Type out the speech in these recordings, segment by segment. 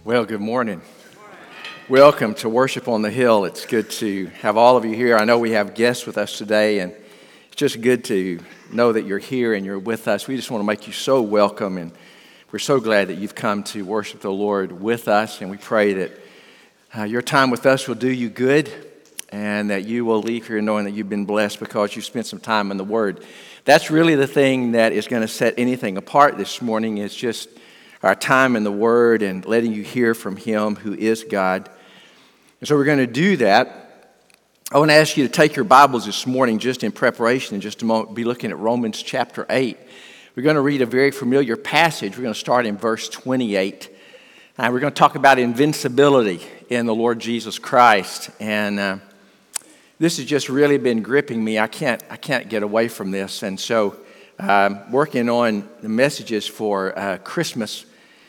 Well, good morning. Welcome to Worship on the Hill. It's good to have all of you here. I know we have guests with us today, and it's just good to know that you're here and you're with us. We just want to make you so welcome, and we're so glad that you've come to worship the Lord with us, and we pray that your time with us will do you good and that you will leave here knowing that you've been blessed because you spent some time in the Word. That's really the thing that is going to set anything apart this morning. Is just our time in the Word and letting you hear from Him who is God. And so we're going to do that. I want to ask you to take your Bibles this morning just in preparation. In just a moment, we'll be looking at Romans chapter 8. We're going to read a very familiar passage. We're going to start in verse 28. We're going to talk about invincibility in the Lord Jesus Christ. And this has just really been gripping me. I can't get away from this. And so working on the messages for Christmas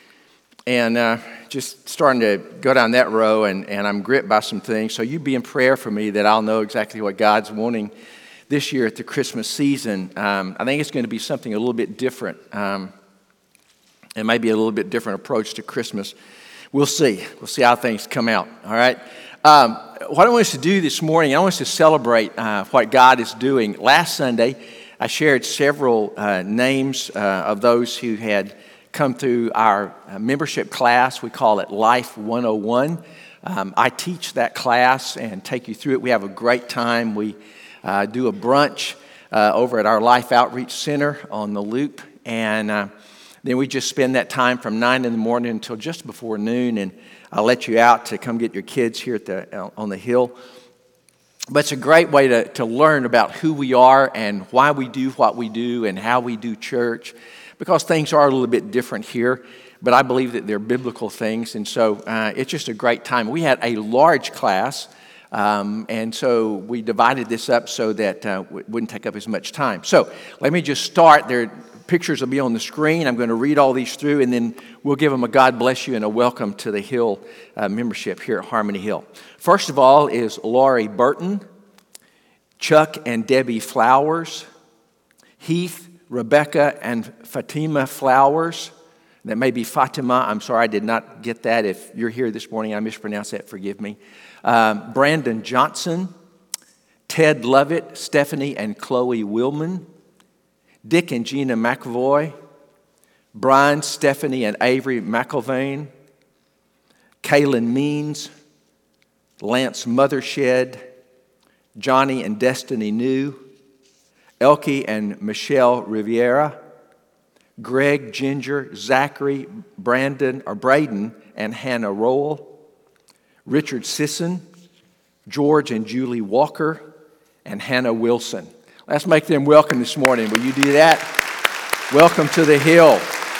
and just starting to go down that row, and I'm gripped by some things. So you be in prayer for me that I'll know exactly what God's wanting this year at the Christmas season. I think it's going to be something a little bit different. It may be a little bit different approach to Christmas. We'll see. We'll see how things come out. All right. What I want us to do this morning, I want us to celebrate what God is doing. Last Sunday, I shared several names of those who had come through our membership class. We call it Life 101. I teach that class and take you through it. We have a great time. We do a brunch over at our Life Outreach Center on the Loop. And then we just spend that time from 9 in the morning until just before noon. And I'll let you out to come get your kids here at on the hill. But it's a great way to learn about who we are and why we do what we do and how we do church, because things are a little bit different here, but I believe that they're biblical things, and so it's just a great time. We had a large class, and so we divided this up so that it wouldn't take up as much time. So let me just start. Pictures will be on the screen. I'm going to read all these through, and then we'll give them a God bless you and a welcome to the Hill membership here at Harmony Hill. First of all is Laurie Burton, Chuck and Debbie Flowers, Heath, Rebecca, and Fatima Flowers. That may be Fatima. I'm sorry, I did not get that. If you're here this morning, I mispronounced that. Forgive me. Brandon Johnson, Ted Lovett, Stephanie and Chloe Willman, Dick and Gina McAvoy, Brian, Stephanie, and Avery McIlvain, Kaylin Means, Lance Mothershed, Johnny and Destiny New, Elke and Michelle Riviera, Greg, Ginger, Zachary, Braden, and Hannah Rowell, Richard Sisson, George and Julie Walker, and Hannah Wilson. Let's make them welcome this morning. Will you do that? Welcome to the Hill.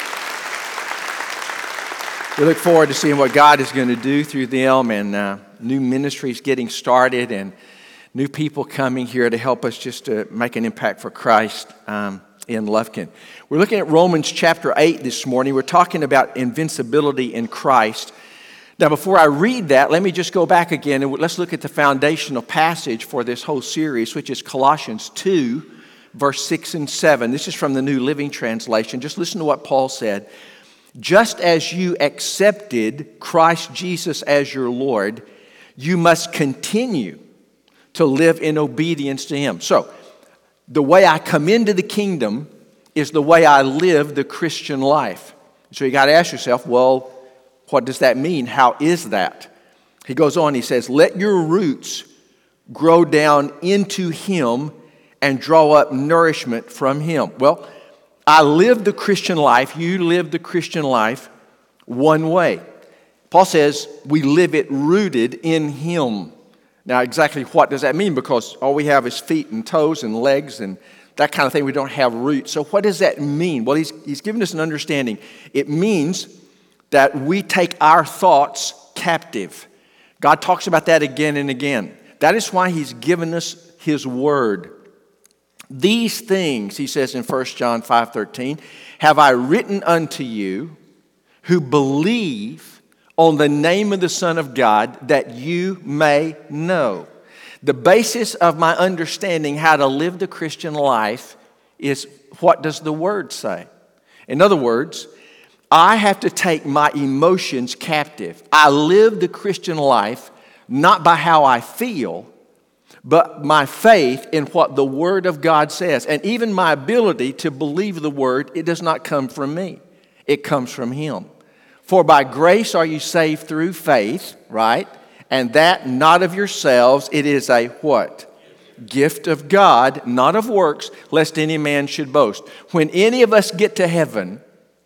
We look forward to seeing what God is going to do through them, and new ministries getting started, and new people coming here to help us just to make an impact for Christ in Lufkin. We're looking at Romans chapter 8 this morning. We're talking about invincibility in Christ. Now, before I read that, let me just go back again and let's look at the foundational passage for this whole series, which is Colossians 2, verse 6 and 7. This is from the New Living Translation. Just listen to what Paul said. Just as you accepted Christ Jesus as your Lord, you must continue to live in obedience to Him. So, the way I come into the kingdom is the way I live the Christian life. So you got to ask yourself, well, what does that mean? How is that? He goes on, he says, let your roots grow down into Him and draw up nourishment from Him. Well, I live the Christian life, you live the Christian life one way. Paul says we live it rooted in Him. Now, exactly what does that mean? Because all we have is feet and toes and legs and that kind of thing. We don't have roots. So what does that mean? Well, he's given us an understanding. It means that we take our thoughts captive. God talks about that again and again. That is why He's given us His Word. These things, he says in 1 John 5:13, have I written unto you who believe on the name of the Son of God, that you may know. The basis of my understanding how to live the Christian life is, what does the Word say? In other words, I have to take my emotions captive. I live the Christian life not by how I feel, but my faith in what the Word of God says. And even my ability to believe the Word, it does not come from me. It comes from Him. For by grace are you saved through faith, right? And that not of yourselves, it is a what? Gift of God, not of works, lest any man should boast. When any of us get to heaven,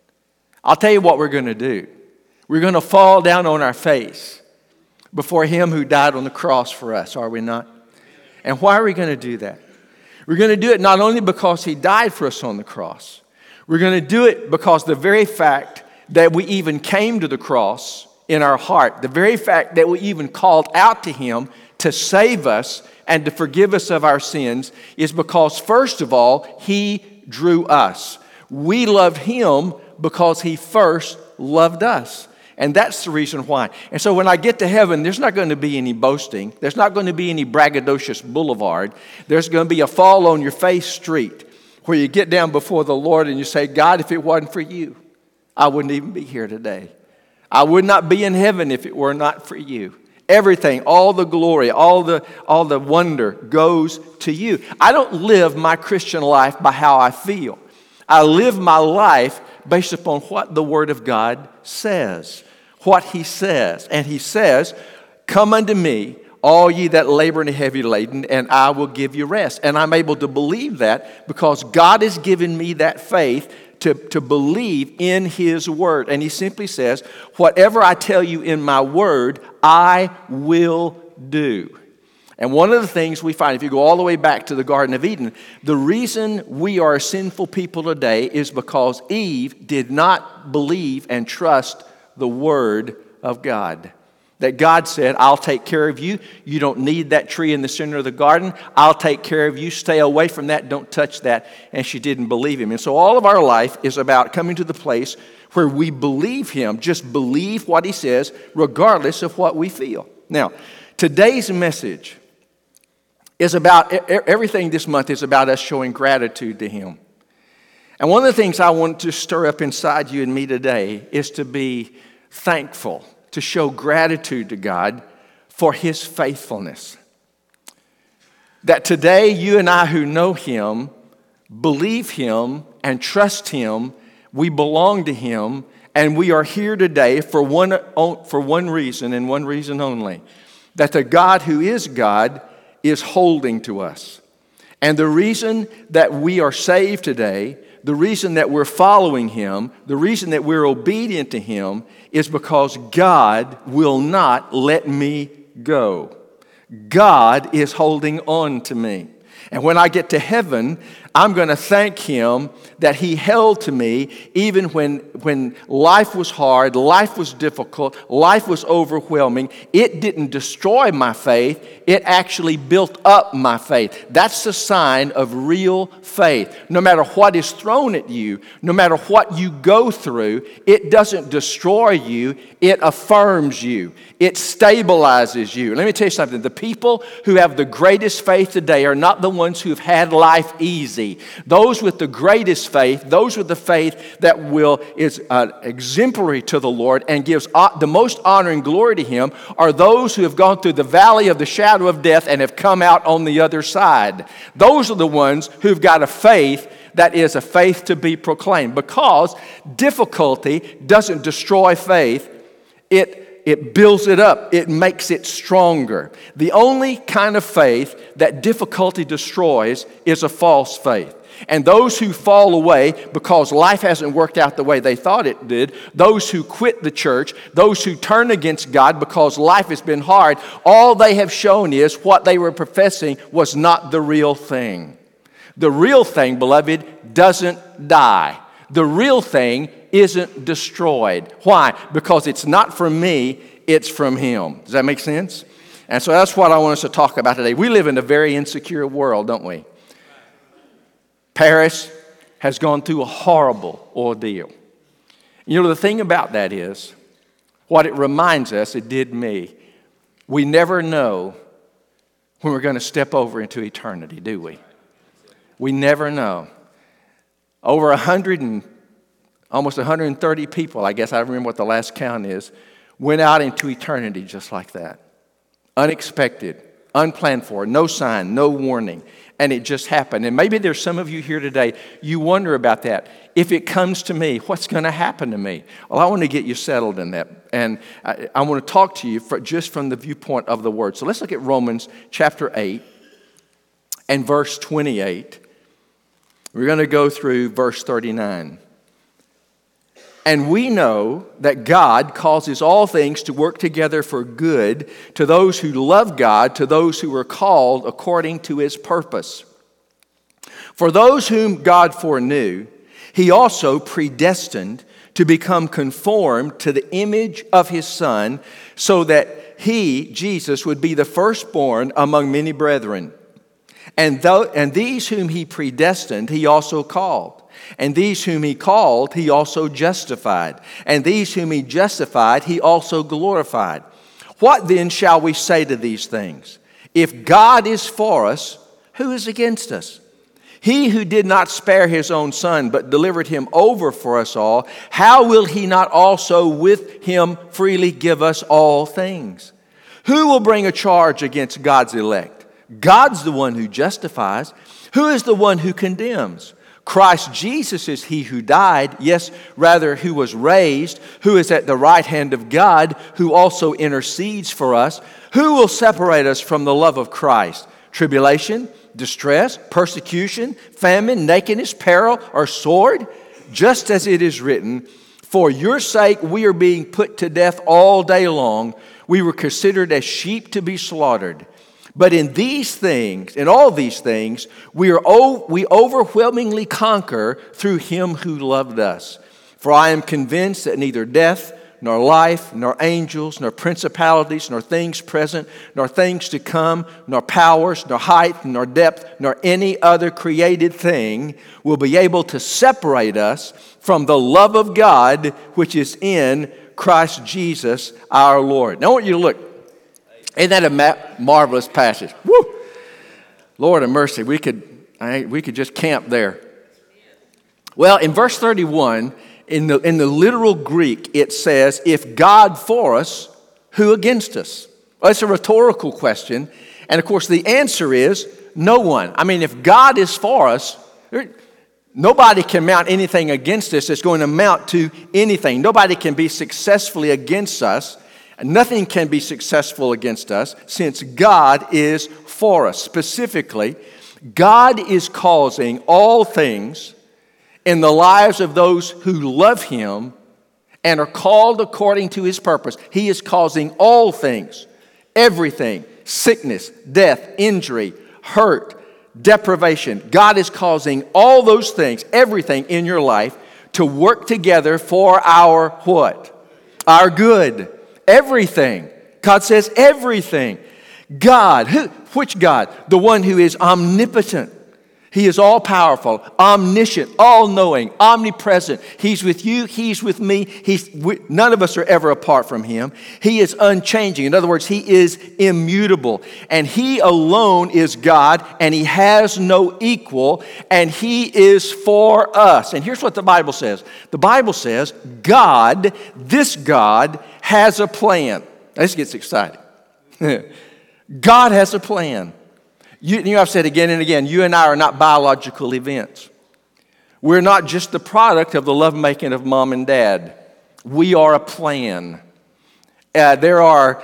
I'll tell you what we're going to do. We're going to fall down on our face before Him who died on the cross for us, are we not? And why are we going to do that? We're going to do it not only because He died for us on the cross. We're going to do it because the very fact that we even came to the cross in our heart, the very fact that we even called out to Him to save us and to forgive us of our sins is because, first of all, He drew us. We love Him because He first loved us. And that's the reason why. And so when I get to heaven, there's not going to be any boasting. There's not going to be any braggadocious boulevard. There's going to be a fall on your face street where you get down before the Lord and you say, God, if it wasn't for you, I wouldn't even be here today. I would not be in heaven if it were not for you. Everything, all the glory, all the wonder goes to you. I don't live my Christian life by how I feel. I live my life based upon what the Word of God says, what He says. And He says, come unto me, all ye that labor and are heavy laden, and I will give you rest. And I'm able to believe that because God has given me that faith to believe in His Word. And He simply says, whatever I tell you in my Word, I will do. And one of the things we find, if you go all the way back to the Garden of Eden, the reason we are a sinful people today is because Eve did not believe and trust the Word of God. That God said, I'll take care of you. You don't need that tree in the center of the garden. I'll take care of you. Stay away from that. Don't touch that. And she didn't believe Him. And so all of our life is about coming to the place where we believe Him. Just believe what He says, regardless of what we feel. Now, today's message is about, everything this month is about us showing gratitude to Him. And one of the things I want to stir up inside you and me today is to be thankful, to show gratitude to God for His faithfulness. That today you and I who know Him, believe Him and trust Him, we belong to Him, and we are here today for one reason and one reason only. That the God who is God is holding to us. And the reason that we are saved today, the reason that we're following Him, the reason that we're obedient to Him is because God will not let me go. God is holding on to me. And when I get to heaven, I'm going to thank Him that He held to me even when life was hard, life was difficult, life was overwhelming. It didn't destroy my faith. It actually built up my faith. That's the sign of real faith. No matter what is thrown at you, no matter what you go through, it doesn't destroy you. It affirms you. It stabilizes you. Let me tell you something. The people who have the greatest faith today are not the ones who have had life easy. Those with the greatest faith, those with the faith that is exemplary to the Lord and gives the most honor and glory to Him, are those who have gone through the valley of the shadow of death and have come out on the other side. Those are the ones who've got a faith that is a faith to be proclaimed. Because difficulty doesn't destroy faith, it builds it up. It makes it stronger. The only kind of faith that difficulty destroys is a false faith. And those who fall away because life hasn't worked out the way they thought it did, those who quit the church, those who turn against God because life has been hard, all they have shown is what they were professing was not the real thing. The real thing, beloved, doesn't die. The real thing isn't destroyed. Why? Because it's not from me, it's from Him. Does that make sense? And so that's what I want us to talk about today. We live in a very insecure world, don't we? Paris has gone through a horrible ordeal. You know, the thing about that is, what it reminds us, it did me, we never know when we're going to step over into eternity, do we? We never know. Over almost 130 people, I guess I remember what the last count is, went out into eternity just like that. Unexpected, unplanned for, no sign, no warning. And it just happened. And maybe there's some of you here today, you wonder about that. If it comes to me, what's going to happen to me? Well, I want to get you settled in that. And I want to talk to you just from the viewpoint of the Word. So let's look at Romans chapter 8 and verse 28. We're going to go through verse 39. And we know that God causes all things to work together for good to those who love God, to those who are called according to His purpose. For those whom God foreknew, He also predestined to become conformed to the image of His Son, so that He, Jesus, would be the firstborn among many brethren. And these whom He predestined, He also called. And these whom He called, He also justified. And these whom He justified, He also glorified. What then shall we say to these things? If God is for us, who is against us? He who did not spare His own Son, but delivered Him over for us all, how will He not also with Him freely give us all things? Who will bring a charge against God's elect? God's the one who justifies. Who is the one who condemns? Christ Jesus is He who died, yes, rather who was raised, who is at the right hand of God, who also intercedes for us. Who will separate us from the love of Christ? Tribulation, distress, persecution, famine, nakedness, peril, or sword? Just as it is written, for your sake we are being put to death all day long. We were considered as sheep to be slaughtered. But in all these things, we overwhelmingly conquer through Him who loved us. For I am convinced that neither death, nor life, nor angels, nor principalities, nor things present, nor things to come, nor powers, nor height, nor depth, nor any other created thing will be able to separate us from the love of God which is in Christ Jesus our Lord. Now I want you to look. Isn't that a marvelous passage? Woo! Lord of mercy, we could just camp there. Well, in verse 31, in the literal Greek, it says, if God for us, who against us? Well, it's a rhetorical question. And of course, the answer is no one. I mean, if God is for us, nobody can mount anything against us that's going to amount to anything. Nobody can be successfully against us. Nothing can be successful against us since God is for us. Specifically, God is causing all things in the lives of those who love Him and are called according to His purpose. He is causing all things, everything, sickness, death, injury, hurt, deprivation. God is causing all those things, everything in your life to work together for our what? Our good. Everything. God says everything. God. Which God? The one who is omnipotent. He is all-powerful, omniscient, all-knowing, omnipresent. He's with you. He's with me. None of us are ever apart from Him. He is unchanging. In other words, He is immutable. And He alone is God, and He has no equal, and He is for us. And here's what the Bible says. The Bible says, God, this God, has a plan. This gets exciting. God has a plan. I've said again and again, you and I are not biological events. We're not just the product of the lovemaking of mom and dad. We are a plan. There are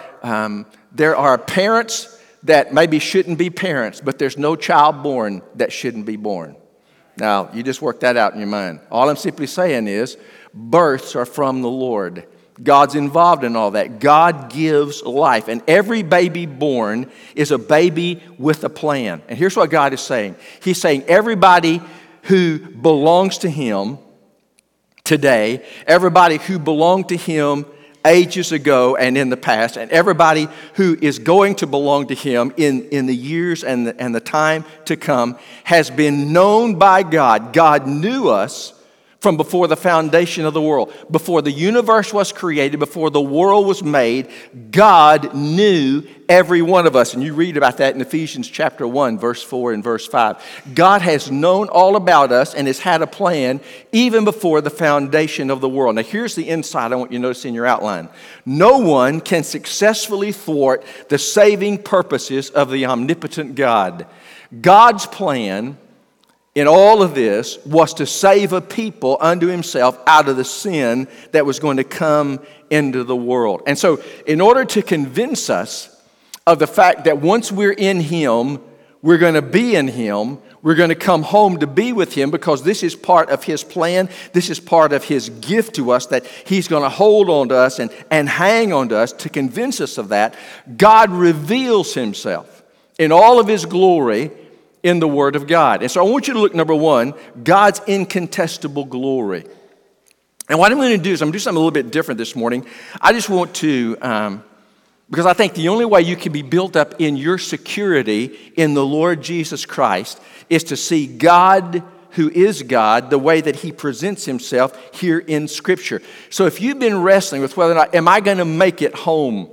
parents that maybe shouldn't be parents, but there's no child born that shouldn't be born. Now, you just work that out in your mind. All I'm simply saying is births are from the Lord. God's involved in all that. God gives life. And every baby born is a baby with a plan. And here's what God is saying. He's saying everybody who belongs to Him today, everybody who belonged to Him ages ago and in the past, and everybody who is going to belong to Him in the years and the time to come has been known by God. God knew us from before the foundation of the world. Before the universe was created, before the world was made, God knew every one of us. And you read about that in Ephesians chapter 1, verse 4 and verse 5. God has known all about us and has had a plan even before the foundation of the world. Now here's the insight I want you to notice in your outline. No one can successfully thwart the saving purposes of the omnipotent God. God's plan in all of this was to save a people unto himself out of the sin that was going to come into the world. And so in order to convince us of the fact that once we're in him, we're going to be in him, we're going to come home to be with him, because this is part of his plan, this is part of his gift to us, that he's going to hold on to us and hang on to us. To convince us of that, God reveals himself in all of his glory in the Word of God. And so I want you to look, number one, God's incontestable glory. And what I'm going to do is I'm going to do something a little bit different this morning. I just want to, because I think the only way you can be built up in your security in the Lord Jesus Christ is to see God, who is God, the way that he presents himself here in Scripture. So if you've been wrestling with whether or not, am I going to make it home?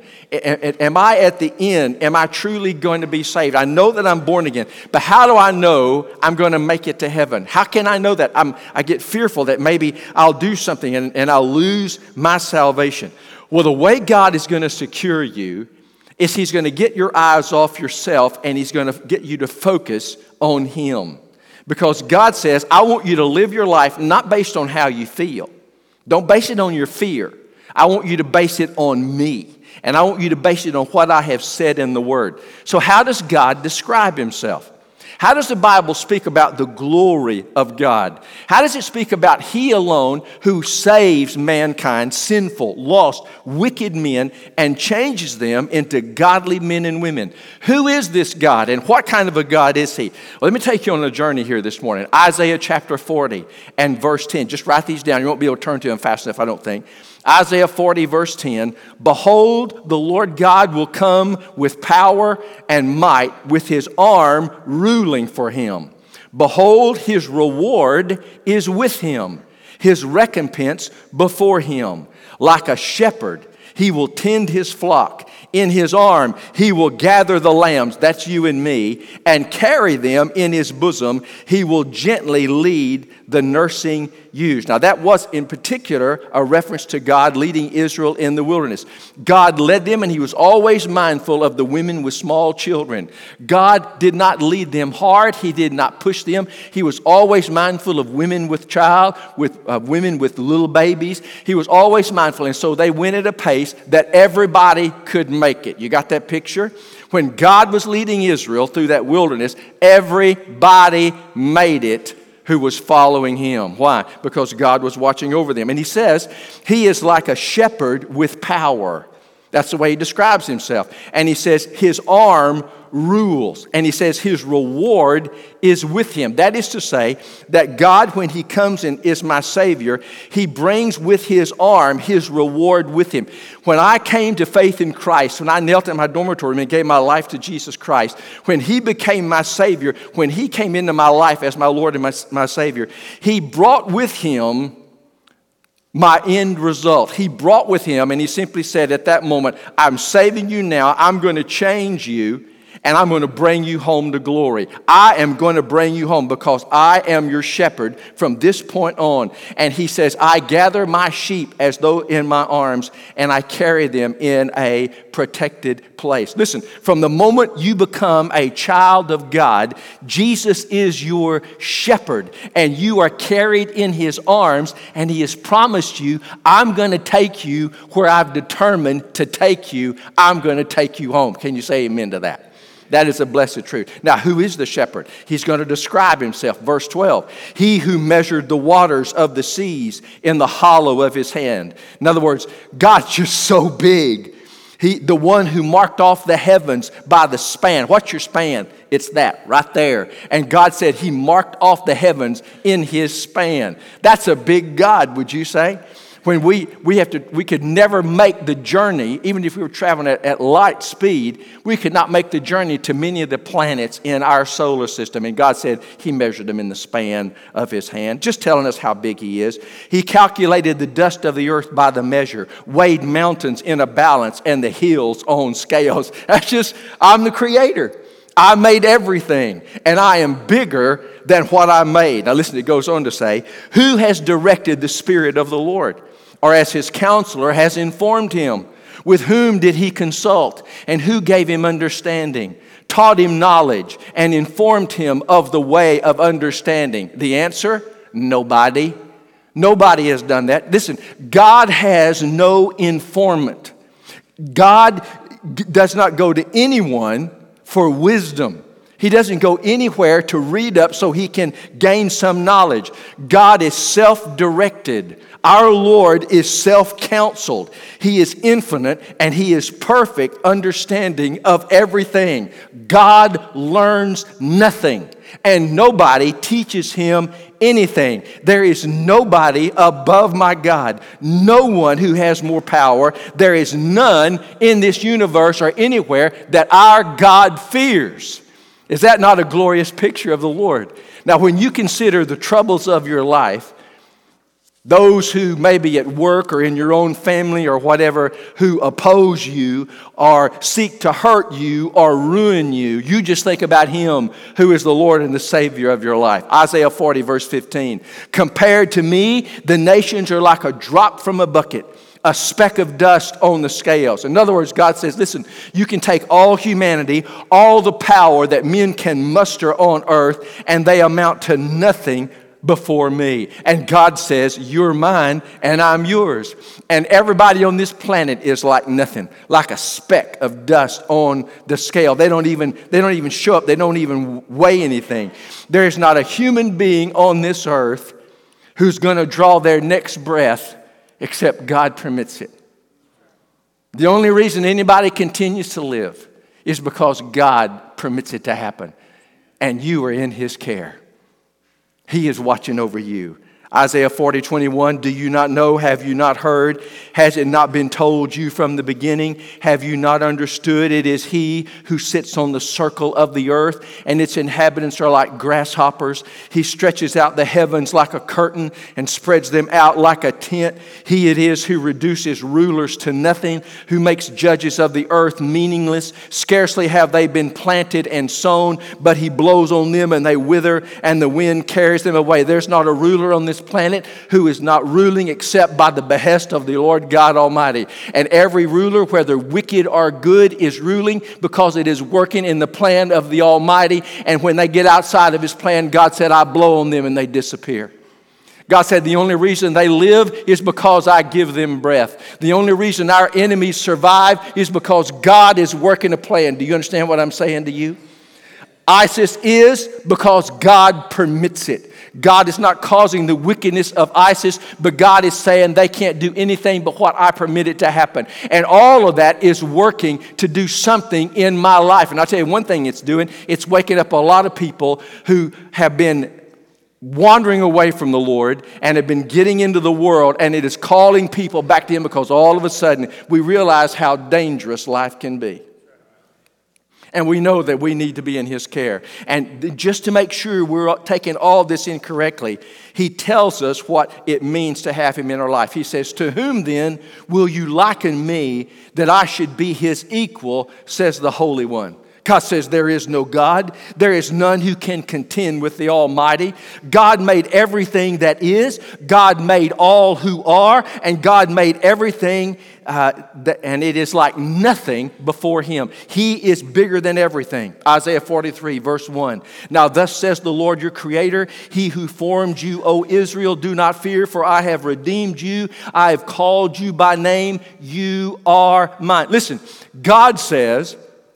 Am I at the end? Am I truly going to be saved? I know that I'm born again, but how do I know I'm going to make it to heaven? How can I know that? I get fearful that maybe I'll do something and I'll lose my salvation. Well, the way God is going to secure you is he's going to get your eyes off yourself and he's going to get you to focus on him. Because God says, I want you to live your life not based on how you feel. Don't base it on your fear. I want you to base it on me. And I want you to base it on what I have said in the Word. So how does God describe himself? How does the Bible speak about the glory of God? How does it speak about he alone who saves mankind, sinful, lost, wicked men, and changes them into godly men and women? Who is this God, and what kind of a God is he? Well, let me take you on a journey here this morning. Isaiah chapter 40 and verse 10. Just write these down. You won't be able to turn to them fast enough, I don't think. Isaiah 40 verse 10, behold, the Lord God will come with power and might, with his arm ruling for him. Behold, his reward is with him, his recompense before him. Like a shepherd, he will tend his flock. In his arm, he will gather the lambs, that's you and me, and carry them in his bosom. He will gently lead the nursing ewes. Now, that was in particular a reference to God leading Israel in the wilderness. God led them, and he was always mindful of the women with small children. God did not lead them hard. He did not push them. He was always mindful of women with child, with women with little babies. He was always mindful, and so they went at a pace that everybody could make it. You got that picture? When God was leading Israel through that wilderness, everybody made it who was following him. Why? Because God was watching over them. And he says, he is like a shepherd with power. That's the way he describes himself. And he says, his arm rules. And he says, his reward is with him. That is to say, that God, when he comes and is my Savior, he brings with his arm his reward with him. When I came to faith in Christ, when I knelt in my dormitory and gave my life to Jesus Christ, when he became my Savior, when he came into my life as my Lord and my Savior, he brought with him my end result. He brought with him, and he simply said at that moment, I'm saving you now, I'm going to change you, and I'm going to bring you home to glory. I am going to bring you home because I am your shepherd from this point on. And he says, I gather my sheep as though in my arms, and I carry them in a protected place. Listen, from the moment you become a child of God, Jesus is your shepherd, and you are carried in his arms, and he has promised you, I'm going to take you where I've determined to take you. I'm going to take you home. Can you say amen to that? That is a blessed truth. Now, who is the shepherd? He's going to describe himself. Verse 12, he who measured the waters of the seas in the hollow of his hand. In other words, God's just so big. The one who marked off the heavens by the span. What's your span? It's that right there. And God said he marked off the heavens in his span. That's a big God, would you say? When we could never make the journey, even if we were traveling at light speed, we could not make the journey to many of the planets in our solar system. And God said he measured them in the span of his hand, just telling us how big he is. He calculated the dust of the earth by the measure, weighed mountains in a balance, and the hills on scales. I'm the creator. I made everything, and I am bigger than what I made. Now listen, it goes on to say, who has directed the Spirit of the Lord, or as his counselor has informed him? With whom did he consult, and who gave him understanding, taught him knowledge, and informed him of the way of understanding? The answer, nobody. Nobody has done that. Listen, God has no informant. God does not go to anyone for wisdom. He doesn't go anywhere to read up so he can gain some knowledge. God is self-directed. Our Lord is self-counseled. He is infinite and he is perfect understanding of everything. God learns nothing and nobody teaches him anything. There is nobody above my God. No one who has more power. There is none in this universe or anywhere that our God fears. Is that not a glorious picture of the Lord? Now, when you consider the troubles of your life, those who may be at work or in your own family or whatever who oppose you or seek to hurt you or ruin you, you just think about him who is the Lord and the Savior of your life. Isaiah 40 verse 15. Compared to me, the nations are like a drop from a bucket, a speck of dust on the scales. In other words, God says, listen, you can take all humanity, all the power that men can muster on earth, and they amount to nothing before me. And God says, you're mine and I'm yours. And everybody on this planet is like nothing, like a speck of dust on the scale. They don't even show up. They don't even weigh anything. There is not a human being on this earth who's going to draw their next breath except God permits it. The only reason anybody continues to live is because God permits it to happen. And you are in his care. He is watching over you. Isaiah 40:21, do you not know? Have you not heard? Has it not been told you from the beginning? Have you not understood? It is he who sits on the circle of the earth, and its inhabitants are like grasshoppers. He stretches out the heavens like a curtain and spreads them out like a tent. He it is who reduces rulers to nothing, who makes judges of the earth meaningless. Scarcely have they been planted and sown, but he blows on them and they wither, and the wind carries them away. There's not a ruler on this planet who is not ruling except by the behest of the Lord God Almighty. And every ruler, whether wicked or good, is ruling because it is working in the plan of the Almighty. And when they get outside of his plan, God said, I blow on them and they disappear. God said the only reason they live is because I give them breath. The only reason our enemies survive is because God is working a plan. Do you understand what I'm saying to you? ISIS is because God permits it. God is not causing the wickedness of ISIS, but God is saying they can't do anything but what I permit it to happen. And all of that is working to do something in my life. And I'll tell you one thing it's doing. It's waking up a lot of people who have been wandering away from the Lord and have been getting into the world, and it is calling people back to him because all of a sudden we realize how dangerous life can be. And we know that we need to be in his care. And just to make sure we're taking all this in correctly, he tells us what it means to have him in our life. He says, to whom then will you liken me that I should be his equal, says the Holy One. God says there is no God. There is none who can contend with the Almighty. God made everything that is. God made all who are. And God made everything and it is like nothing before him. He is bigger than everything. Isaiah 43 verse 1. Now thus says the Lord your Creator, he who formed you, O Israel, do not fear, for I have redeemed you. I have called you by name. You are mine. Listen, God says,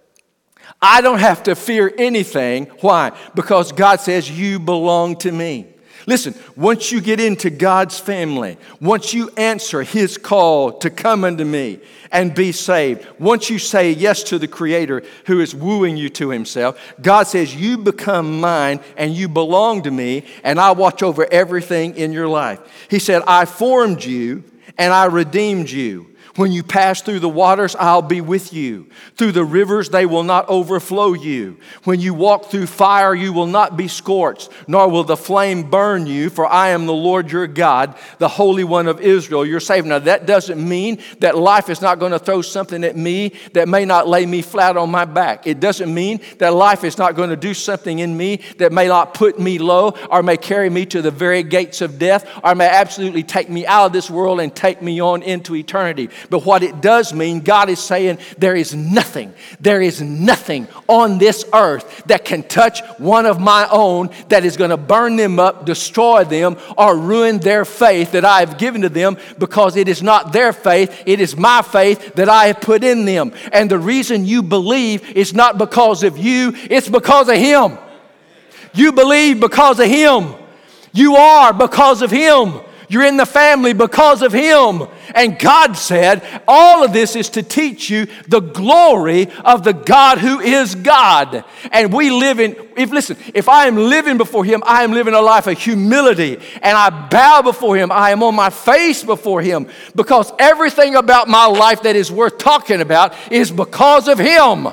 I don't have to fear anything. Why? Because God says you belong to me. Listen, once you get into God's family, once you answer his call to come unto me and be saved, once you say yes to the Creator who is wooing you to himself, God says you become mine and you belong to me, and I watch over everything in your life. He said, I formed you and I redeemed you. When you pass through the waters, I'll be with you. Through the rivers, they will not overflow you. When you walk through fire, you will not be scorched, nor will the flame burn you, for I am the Lord your God, the Holy One of Israel, your Savior. Now, that doesn't mean that life is not going to throw something at me that may not lay me flat on my back. It doesn't mean that life is not going to do something in me that may not put me low or may carry me to the very gates of death or may absolutely take me out of this world and take me on into eternity. But what it does mean, God is saying there is nothing on this earth that can touch one of my own that is going to burn them up, destroy them, or ruin their faith that I have given to them, because it is not their faith, it is my faith that I have put in them. And the reason you believe is not because of you, it's because of Him. You believe because of Him. You are because of Him. You're in the family because of Him. And God said, all of this is to teach you the glory of the God who is God. And we live if I am living before Him, I am living a life of humility. And I bow before Him. I am on my face before Him. Because everything about my life that is worth talking about is because of Him.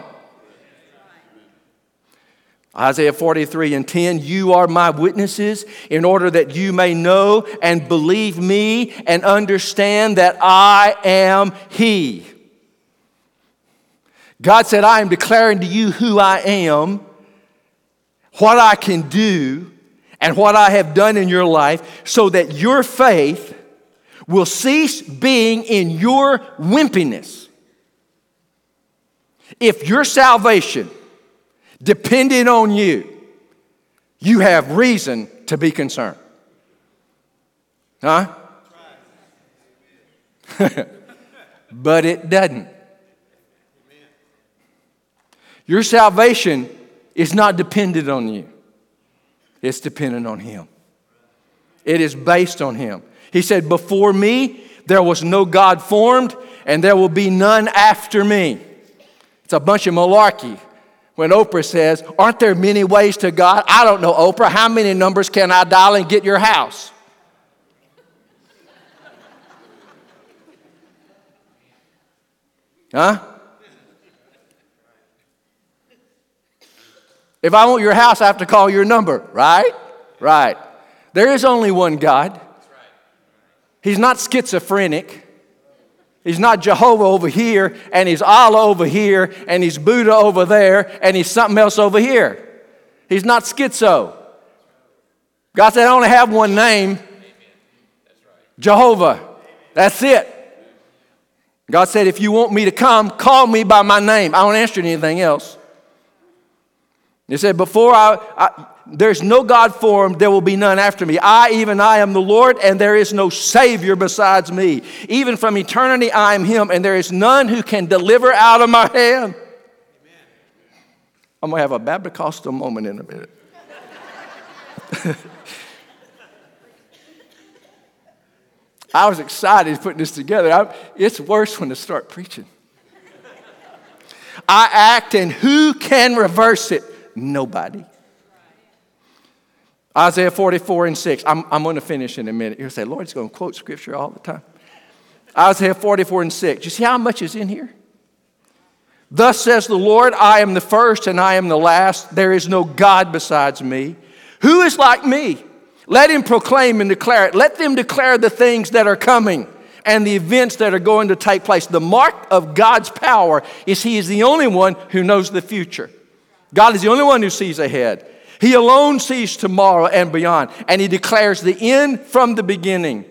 Isaiah 43:10, you are my witnesses in order that you may know and believe me and understand that I am He. God said, I am declaring to you who I am, what I can do, and what I have done in your life, so that your faith will cease being in your wimpiness. If your salvation depending on you, you have reason to be concerned. Huh? But it doesn't. Your salvation is not dependent on you. It's dependent on Him. It is based on Him. He said, before me, there was no God formed, and there will be none after me. It's a bunch of malarkey. When Oprah says, aren't there many ways to God? I don't know, Oprah. How many numbers can I dial and get your house? Huh? If I want your house, I have to call your number, right? Right. There is only one God. He's not schizophrenic. He's not Jehovah over here, and He's Allah over here, and He's Buddha over there, and He's something else over here. He's not schizo. God said, I only have one name, Jehovah. That's it. God said, if you want me to come, call me by my name. I won't answer anything else. He said, before there's no God formed, there will be none after me. I am the Lord, and there is no Savior besides me. Even from eternity, I am Him, and there is none who can deliver out of my hand. Amen. I'm going to have a Baptist moment in a minute. I was excited putting this together. It's worse when I start preaching. I act, and who can reverse it? Nobody. Isaiah 44:6. I'm going to finish in a minute. You'll say, Lord, he's going to quote scripture all the time. Isaiah 44:6. You see how much is in here? Thus says the Lord, I am the first and I am the last. There is no God besides me. Who is like me? Let him proclaim and declare it. Let them declare the things that are coming and the events that are going to take place. The mark of God's power is He is the only one who knows the future. God is the only one who sees ahead. He alone sees tomorrow and beyond. And He declares the end from the beginning.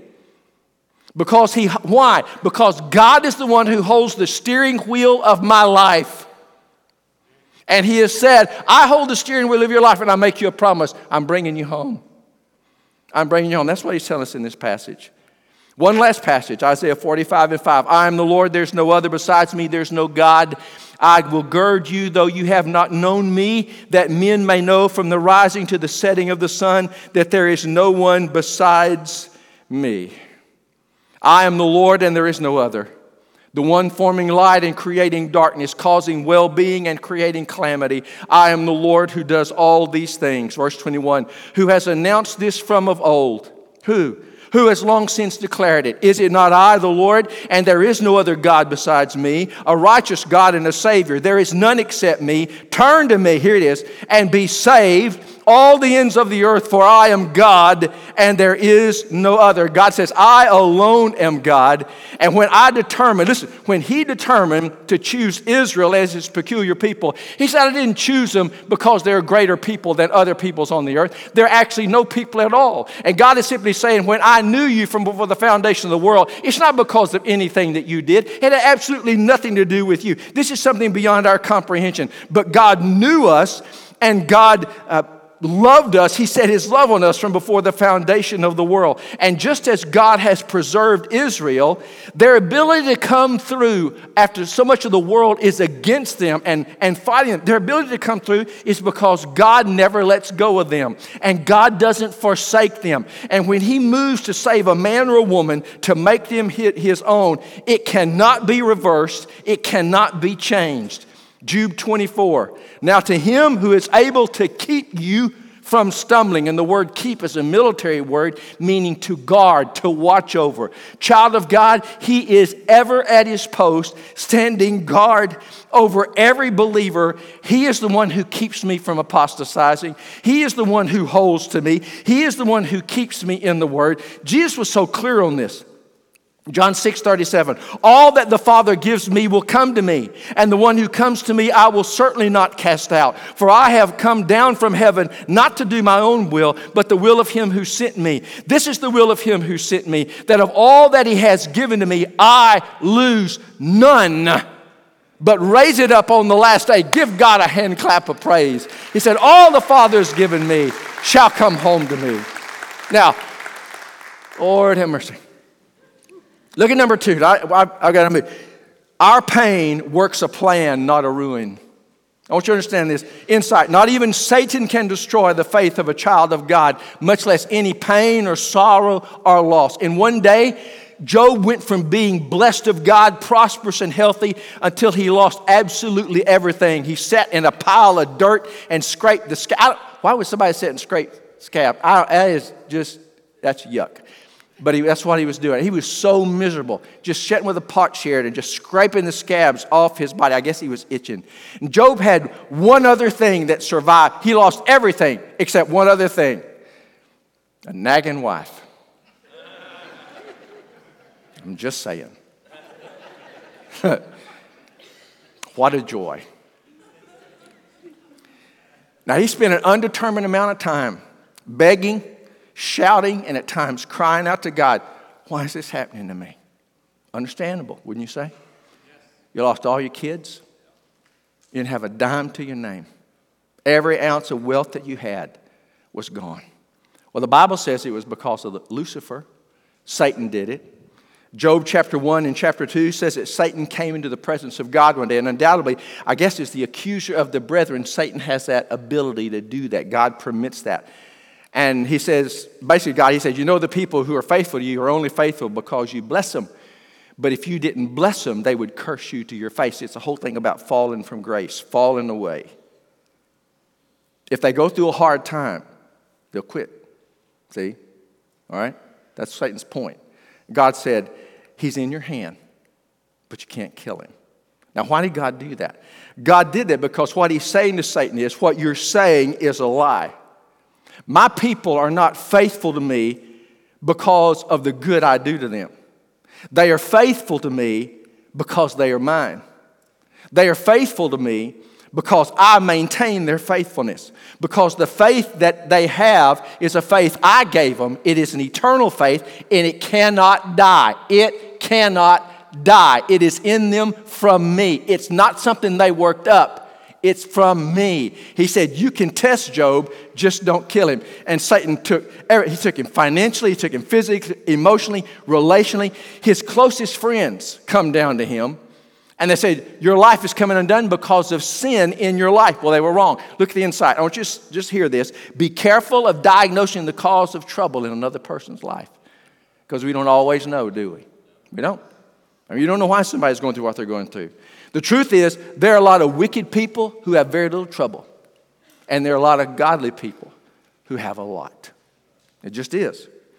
Why? Because God is the one who holds the steering wheel of my life. And He has said, I hold the steering wheel of your life, and I make you a promise. I'm bringing you home. I'm bringing you home. That's what He's telling us in this passage. One last passage, Isaiah 45:5. I am the Lord, there's no other besides me, there's no God. I will gird you, though you have not known me, that men may know from the rising to the setting of the sun that there is no one besides me. I am the Lord, and there is no other. The one forming light and creating darkness, causing well-being and creating calamity. I am the Lord who does all these things. Verse 21. Who has announced this from of old? Who? who has long since declared it. Is it not I, the Lord, and there is no other God besides me, a righteous God and a Savior? There is none except me. Turn to me," here it is, "and be saved, all the ends of the earth, for I am God, and there is no other." God says, I alone am God. And when He determined to choose Israel as His peculiar people, He said, I didn't choose them because they're greater people than other peoples on the earth. They're actually no people at all. And God is simply saying, when I knew you from before the foundation of the world, it's not because of anything that you did. It had absolutely nothing to do with you. This is something beyond our comprehension. But God knew us, and God loved us. He set His love on us from before the foundation of the world. And just as God has preserved Israel, their ability to come through after so much of the world is against them and fighting them, their ability to come through is because God never lets go of them. And God doesn't forsake them. And when He moves to save a man or a woman to make them His own, it cannot be reversed. It cannot be changed. Jude 24. Now to Him who is able to keep you from stumbling, and the word keep is a military word meaning to guard, to watch over. Child of God, He is ever at His post, standing guard over every believer. He is the one who keeps me from apostatizing. He is the one who holds to me. He is the one who keeps me in the Word. Jesus was so clear on this. John 6:37, all that the Father gives me will come to me, and the one who comes to me I will certainly not cast out. For I have come down from heaven not to do my own will, but the will of Him who sent me. This is the will of Him who sent me, that of all that He has given to me, I lose none, but raise it up on the last day. Give God a hand clap of praise. He said, all the Father has given me shall come home to me. Now, Lord have mercy. Look at number 2. I got to move. Our pain works a plan, not a ruin. I want you to understand this insight. Not even Satan can destroy the faith of a child of God, much less any pain or sorrow or loss. In one day, Job went from being blessed of God, prosperous and healthy, until he lost absolutely everything. He sat in a pile of dirt and scraped the scab. Why would somebody sit and scrape scab? That's yuck. But that's what he was doing. He was so miserable, just sitting with a potsherd and just scraping the scabs off his body. I guess he was itching. And Job had one other thing that survived. He lost everything except one other thing. A nagging wife. I'm just saying. What a joy. Now, he spent an undetermined amount of time begging, shouting, and at times crying out to God, why is this happening to me? Understandable, wouldn't you say? You lost all your kids. You didn't have a dime to your name. Every ounce of wealth that you had was gone. Well, the Bible says it was because of Lucifer. Satan did it. Job chapter 1 and chapter 2 says that Satan came into the presence of God one day. And undoubtedly, I guess as the accuser of the brethren, Satan has that ability to do that. God permits that. And he says, basically God, he says, you know the people who are faithful to you are only faithful because you bless them. But if you didn't bless them, they would curse you to your face. It's a whole thing about falling from grace, falling away. If they go through a hard time, they'll quit. See? All right? That's Satan's point. God said, he's in your hand, but you can't kill him. Now, why did God do that? God did that because what he's saying to Satan is, what you're saying is a lie. My people are not faithful to me because of the good I do to them. They are faithful to me because they are mine. They are faithful to me because I maintain their faithfulness. Because the faith that they have is a faith I gave them. It is an eternal faith, and it cannot die. It cannot die. It is in them from me. It's not something they worked up. It's from me. He said, you can test Job, just don't kill him. And Satan took him financially, he took him physically, emotionally, relationally. His closest friends come down to him. And they said, your life is coming undone because of sin in your life. Well, they were wrong. Look at the inside. I want you to just hear this. Be careful of diagnosing the cause of trouble in another person's life. Because we don't always know, do we? We don't. I mean, you don't know why somebody's going through what they're going through. The truth is, there are a lot of wicked people who have very little trouble. And there are a lot of godly people who have a lot. It just is.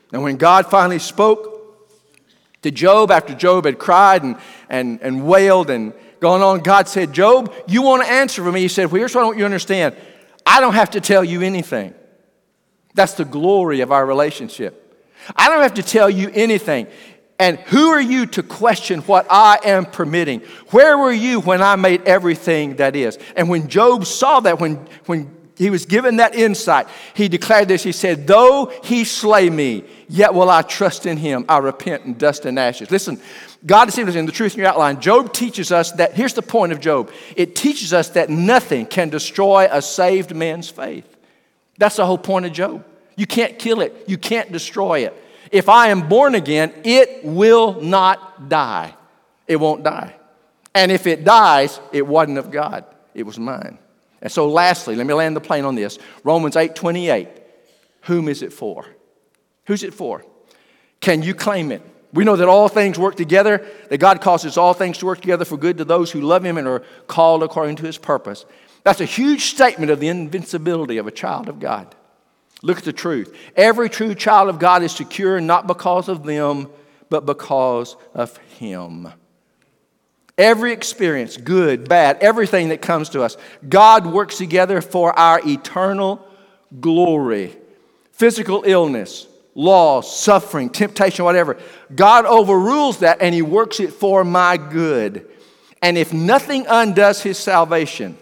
And when God finally spoke to Job after Job had cried and wailed and gone on, God said, Job, you want to answer for me? He said, well, here's what I want you to understand. I don't have to tell you anything. That's the glory of our relationship. I don't have to tell you anything. And who are you to question what I am permitting? Where were you when I made everything that is? And when Job saw that, when he was given that insight, he declared this. He said, though he slay me, yet will I trust in him. I repent in dust and ashes. Listen, God is in the truth in your outline. Job teaches us that, here's the point of Job. It teaches us that nothing can destroy a saved man's faith. That's the whole point of Job. You can't kill it. You can't destroy it. If I am born again, it will not die. It won't die. And if it dies, it wasn't of God. It was mine. And so lastly, let me land the plane on this. Romans 8:28. Whom is it for? Who's it for? Can you claim it? We know that all things work together, that God causes all things to work together for good to those who love him and are called according to his purpose. That's a huge statement of the invincibility of a child of God. Look at the truth. Every true child of God is secure not because of them, but because of him. Every experience, good, bad, everything that comes to us, God works together for our eternal glory. Physical illness, loss, suffering, temptation, whatever. God overrules that and he works it for my good. And if nothing undoes his salvation,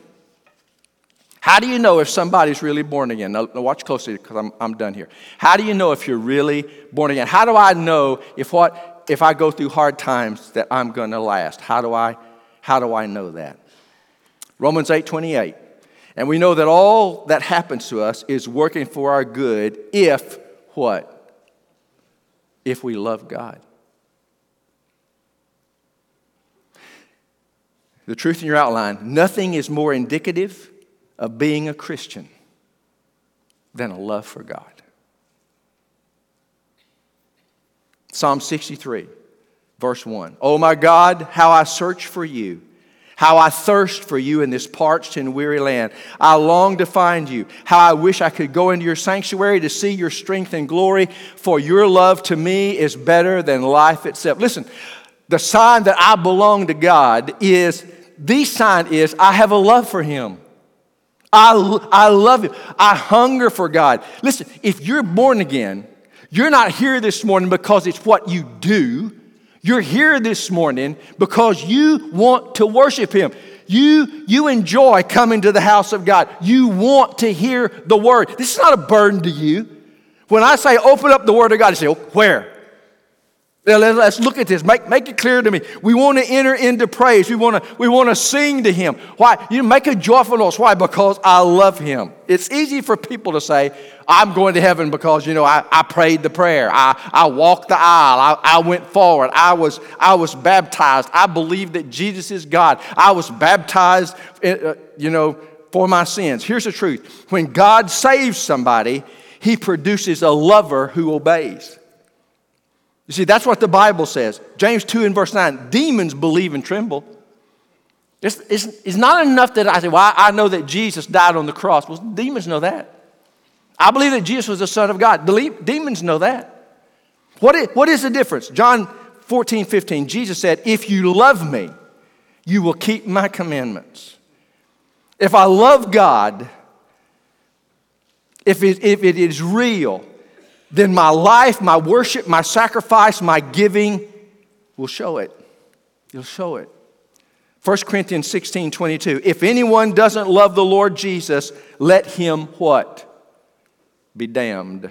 how do you know if somebody's really born again? Now watch closely because I'm done here. How do you know if you're really born again? How do I know if I go through hard times that I'm going to last? How do I know that? Romans 8:28. And we know that all that happens to us is working for our good if what? If we love God. The truth in your outline, nothing is more indicative of being a Christian than a love for God. Psalm 63, verse 1. Oh my God, how I search for you, how I thirst for you in this parched and weary land. I long to find you. How I wish I could go into your sanctuary to see your strength and glory, for your love to me is better than life itself. Listen, the sign that I belong to God is, the sign is I have a love for him. I love him. I hunger for God. Listen, if you're born again, you're not here this morning because it's what you do. You're here this morning because you want to worship him. You enjoy coming to the house of God. You want to hear the word. This is not a burden to you. When I say open up the word of God, you say, oh, where? Let's look at this. Make it clear to me. We want to enter into praise. We want to sing to him. Why? You make a joyful noise. Why? Because I love him. It's easy for people to say, I'm going to heaven because, I prayed the prayer. I walked the aisle. I went forward. I was baptized. I believe that Jesus is God. I was baptized, for my sins. Here's the truth. When God saves somebody, he produces a lover who obeys. You see, that's what the Bible says. James 2 and verse 9, demons believe and tremble. It's not enough that I say, well, I know that Jesus died on the cross. Well, demons know that. I believe that Jesus was the Son of God. Demons know that. What is the difference? John 14:15, Jesus said, if you love me, you will keep my commandments. If I love God, if it is real, then my life, my worship, my sacrifice, my giving will show it. You'll show it. 1 Corinthians 16:22. If anyone doesn't love the Lord Jesus, let him what? Be damned.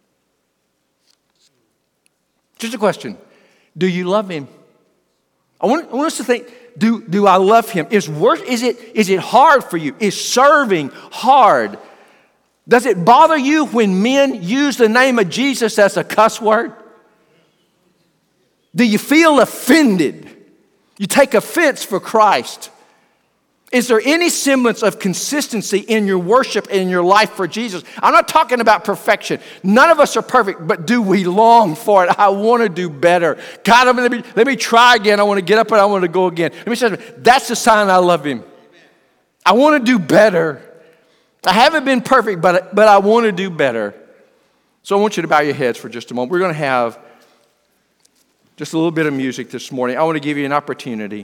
Just a question. Do you love him? I want us to think, do I love him? Is it hard for you? Is serving hard? Does it bother you when men use the name of Jesus as a cuss word? Do you feel offended? You take offense for Christ. Is there any semblance of consistency in your worship and in your life for Jesus? I'm not talking about perfection. None of us are perfect, but do we long for it? I want to do better. God, let me try again. I want to get up and I want to go again. Let me say, that's the sign I love him. I want to do better. I haven't been perfect, but I want to do better. So I want you to bow your heads for just a moment. We're going to have just a little bit of music this morning. I want to give you an opportunity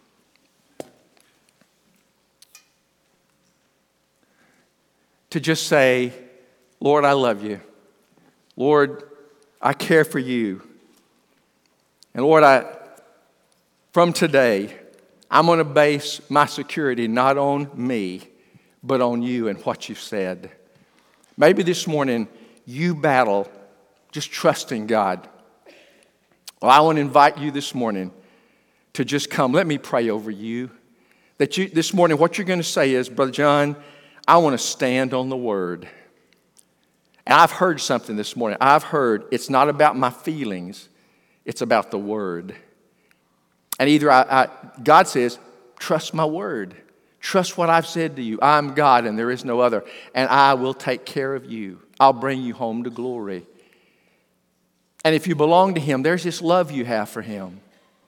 to just say, Lord, I love you. Lord, I care for you. And Lord, from today, I'm going to base my security not on me, but on you and what you've said. Maybe this morning you battle just trusting God. Well, I want to invite you this morning to just come. Let me pray over you. This morning, what you're going to say is, Brother John, I want to stand on the Word. And I've heard something this morning. I've heard it's not about my feelings, it's about the Word. And either God says, trust my Word. Trust what I've said to you. I'm God and there is no other. And I will take care of you. I'll bring you home to glory. And if you belong to Him, there's this love you have for Him.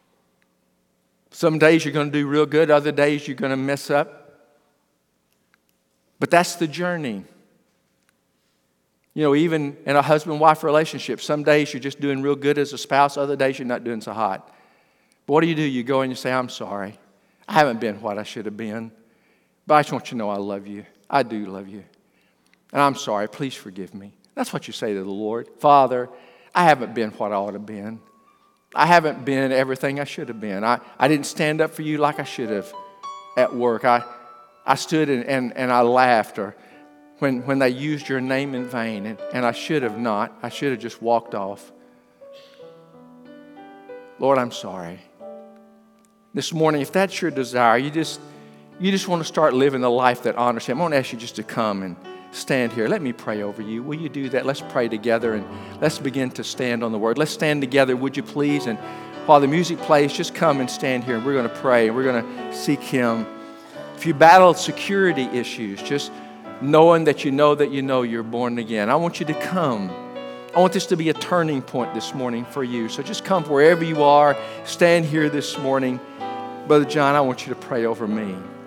Some days you're going to do real good. Other days you're going to mess up. But that's the journey. You know, even in a husband-wife relationship, some days you're just doing real good as a spouse. Other days you're not doing so hot. But what do? You go and you say, I'm sorry. I haven't been what I should have been. But I just want you to know I love you. I do love you. And I'm sorry. Please forgive me. That's what you say to the Lord. Father, I haven't been what I ought to have been. I haven't been everything I should have been. I didn't stand up for you like I should have at work. I stood and I laughed, or when they used your name in vain, and I should have not. I should have just walked off. Lord, I'm sorry. This morning, if that's your desire, you just want to start living the life that honors Him, I'm going to ask you just to come and stand here. Let me pray over you. Will you do that? Let's pray together and let's begin to stand on the Word. Let's stand together, would you please? And while the music plays, just come and stand here and we're going to pray and we're going to seek Him. If you battle security issues, just knowing that you know you're born again, I want you to come. I want this to be a turning point this morning for you. So just come wherever you are. Stand here this morning. Brother John, I want you to pray over me.